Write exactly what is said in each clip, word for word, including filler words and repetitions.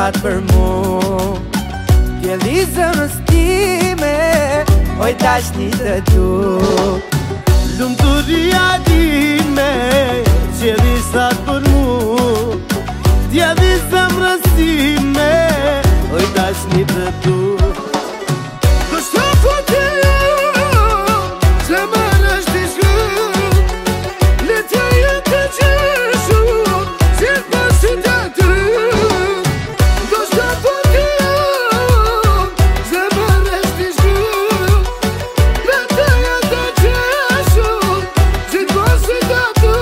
mesaj për mu. Djelizën stime, oj dashni të tu. Lumturia dime, qeli sat për mu. Djeli zemrës time, oj dashni të tu. Kështë të futi se më rështi shku, le të jetë të qeshu, si të pasit e ty. Kështë të futi se më rështi shku, le të jetë të qeshu, si të pasit e ty.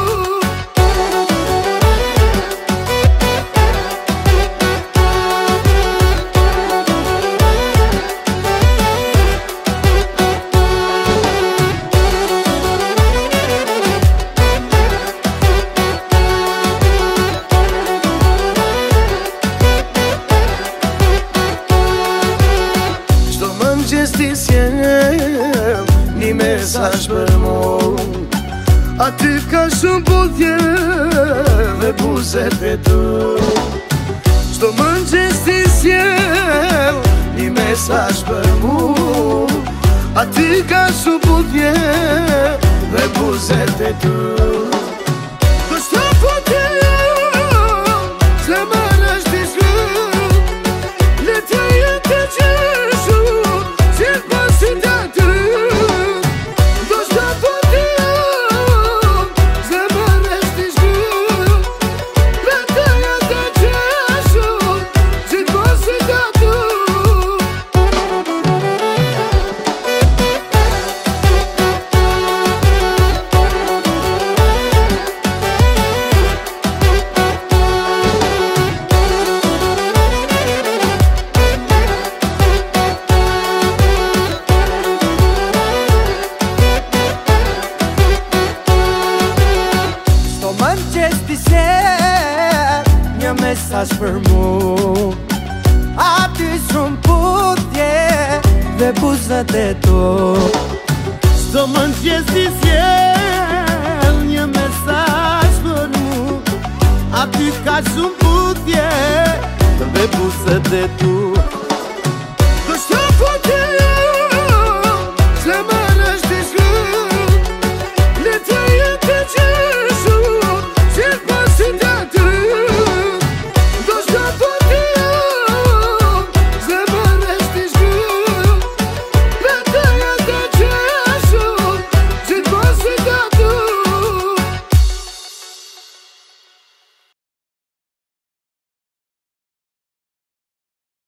Gjesti s'jem një mesaj për mu. Aty ka shumë puthje Dhe buzet e tu. Çdo mëngjes ti sjell Një mesaj për mu. Aty ka shumë puthje Dhe buzet e tu. Kështë të futi se më rështi shku, le të jetë të qeshu, si të pasit e ty. Kështë të futi se më rështi shku, le të jetë të qeshu, si të pasit e ty. Mëngjes ti sjell një mesazh për mu. Aty shumë puthje dhe buzët e tu. Çdo mëngjes ti sjell një mesazh për mu. Aty ka shumë puthje dhe buzët e tu.